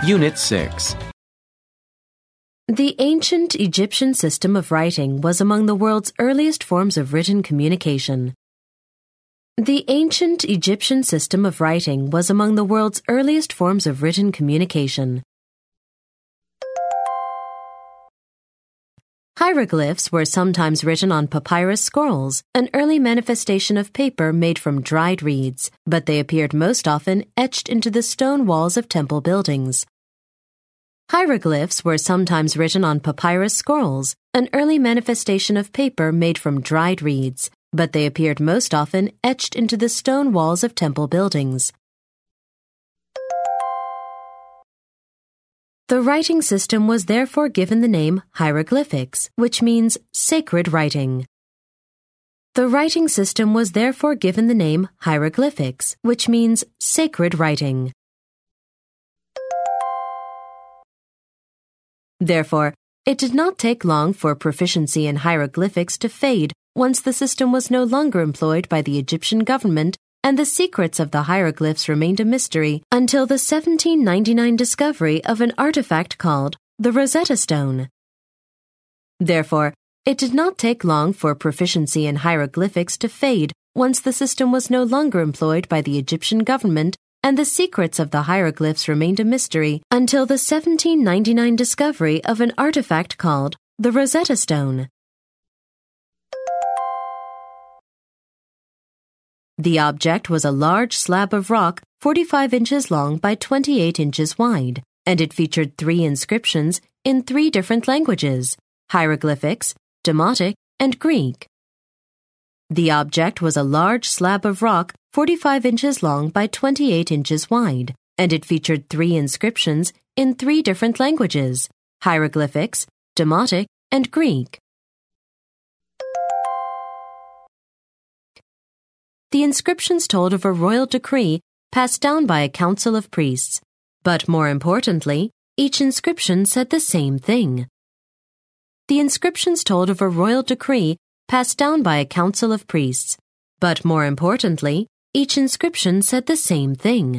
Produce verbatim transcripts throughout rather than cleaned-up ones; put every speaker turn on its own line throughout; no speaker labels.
Unit six.
The ancient Egyptian system of writing was among the world's earliest forms of written communication. The ancient Egyptian system of writing was among the world's earliest forms of written communication. Hieroglyphs were sometimes written on papyrus scrolls, an early manifestation of paper made from dried reeds, but they appeared most often etched into the stone walls of temple buildings. Hieroglyphs were sometimes written on papyrus scrolls, an early manifestation of paper made from dried reeds, but they appeared most often etched into the stone walls of temple buildings. The writing system was therefore given the name hieroglyphics, which means sacred writing. The writing system was therefore given the name hieroglyphics, which means sacred writing. Therefore, it did not take long for proficiency in hieroglyphics to fade once the system was no longer employed by the Egyptian government, and the secrets of the hieroglyphs remained a mystery until the seventeen ninety-nine discovery of an artifact called the Rosetta Stone. Therefore, it did not take long for proficiency in hieroglyphics to fade once the system was no longer employed by the Egyptian government, and the secrets of the hieroglyphs remained a mystery until the seventeen ninety-nine discovery of an artifact called the Rosetta Stone. The object was a large slab of rock forty-five inches long by twenty-eight inches wide, and it featured three inscriptions in three different languages: hieroglyphics, Demotic, and Greek. The object was a large slab of rock forty-five inches long by twenty-eight inches wide, and it featured three inscriptions in three different languages: hieroglyphics, Demotic, and Greek. The inscriptions told of a royal decree passed down by a council of priests, but more importantly, each inscription said the same thing. The inscriptions told of a royal decree passed down by a council of priests, but more importantly, each inscription said the same thing.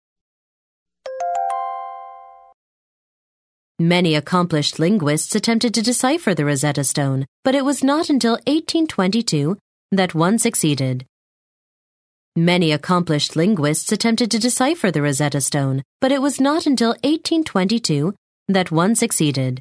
Many accomplished linguists attempted to decipher the Rosetta Stone, but it was not until eighteen twenty-two that one succeeded. Many accomplished linguists attempted to decipher the Rosetta Stone, but it was not until eighteen twenty-two that one succeeded.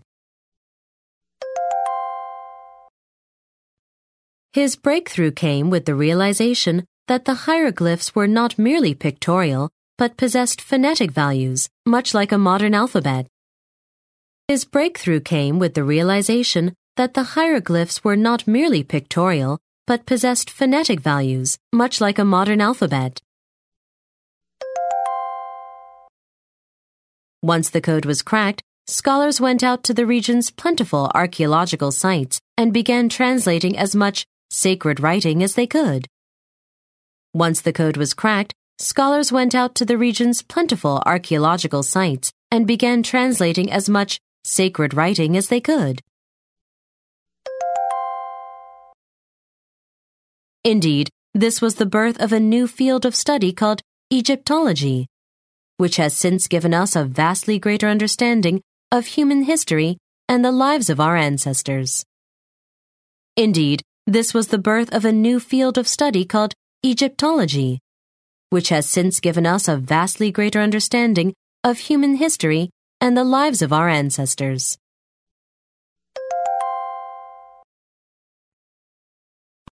His breakthrough came with the realization that the hieroglyphs were not merely pictorial, but possessed phonetic values, much like a modern alphabet. His breakthrough came with the realization that the hieroglyphs were not merely pictorial, but possessed phonetic values, much like a modern alphabet. Once the code was cracked, scholars went out to the region's plentiful archaeological sites and began translating as much sacred writing as they could. Once the code was cracked, scholars went out to the region's plentiful archaeological sites and began translating as much sacred writing as they could. Indeed, this was the birth of a new field of study called Egyptology, which has since given us a vastly greater understanding of human history and the lives of our ancestors. Indeed, this was the birth of a new field of study called Egyptology, which has since given us a vastly greater understanding of human history and the lives of our ancestors.